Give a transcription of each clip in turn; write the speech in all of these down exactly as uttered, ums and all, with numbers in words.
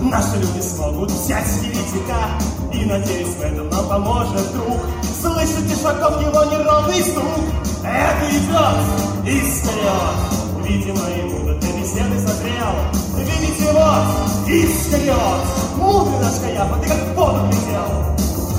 Наши люди смогут взять еретика, и, надеюсь, в этом нам поможет друг. Слышите шагов его неровный стук? Это идет и встает. Видимо, ему до этой беседы созрел. Видите, вот, и встает. Мудрый наш Каяфа, ты как в воду глядел.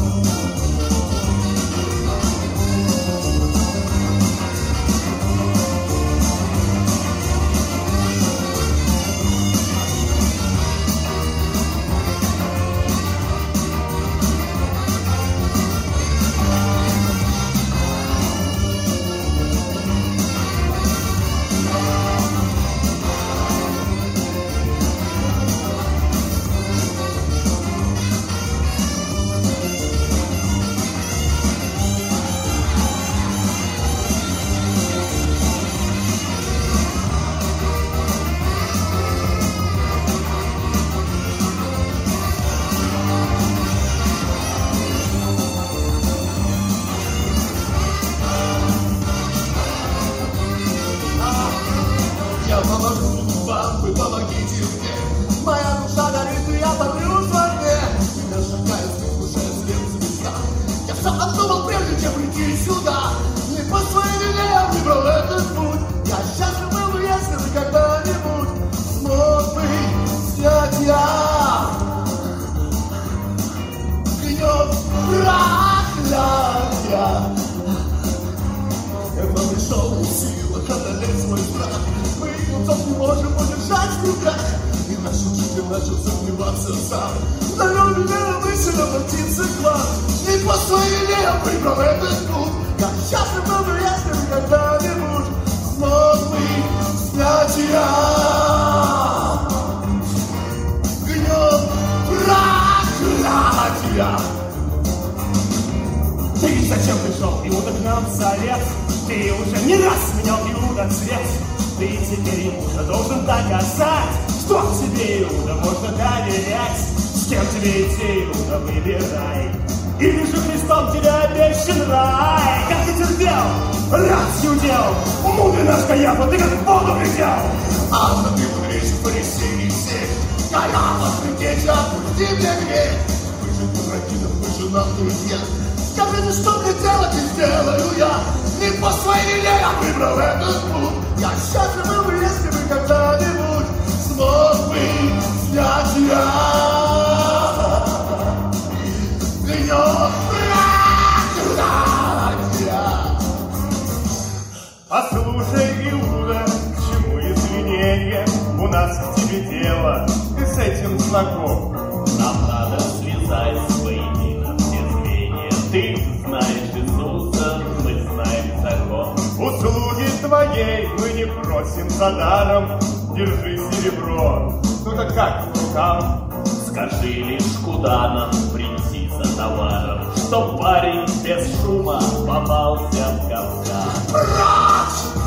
Послушай, Иуда, к чему извинения? У нас к тебе дело, ты с этим знаком. Нам надо связать воедино все звенья. Ты знаешь Иисуса, мы знаем закон. Услуги твоей мы не просим за даром. Держи серебро. Ну так как в руках? Скажи лишь, куда нам прийти за товаром, чтоб парень без шума попался в капкан. Прочь!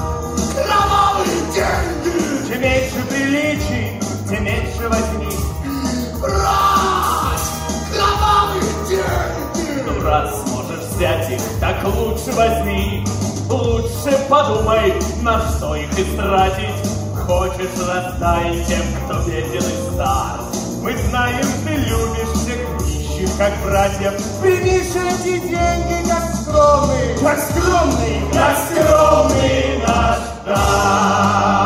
Кровавые деньги! Чем меньше приличий, тем меньше возьми. Прочь! Кровавые деньги! Ну, раз сможешь взять их, так лучше возьми. Лучше подумай, на что их истратить. Хочешь, раздай тем, кто беден и стар. Мы знаем, ты любишь всех нищих, как братьев. Примишь эти деньги, как скромный, как скромный, как скромный наш дар.